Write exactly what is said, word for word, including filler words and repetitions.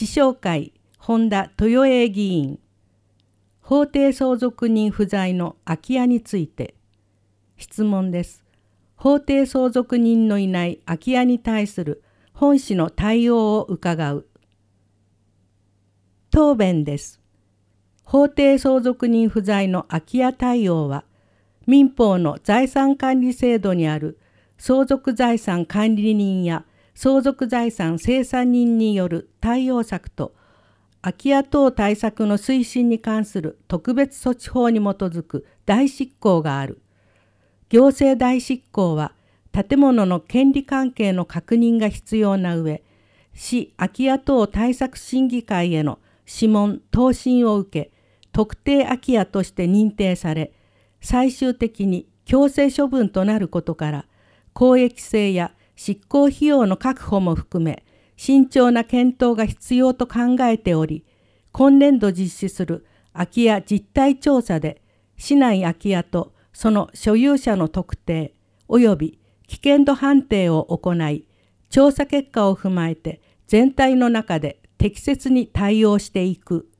市商会本田豊栄議員、法定相続人不在の空き家について。質問です。法定相続人のいない空き家に対する本市の対応を伺う。答弁です。法定相続人不在の空き家対応は、民法の財産管理制度にある相続財産管理人や相続財産清算人による対応策と、空き家等対策の推進に関する特別措置法に基づく代執行がある。行政代執行は、建物の権利関係の確認が必要な上、市空き家等対策審議会への諮問・答申を受け、特定空き家として認定され、最終的に強制処分となることから、公益性や執行費用の確保も含め、慎重な検討が必要と考えており、今年度実施する空き家実態調査で、市内空き家とその所有者の特定及び危険度判定を行い、調査結果を踏まえて全体の中で適切に対応していく。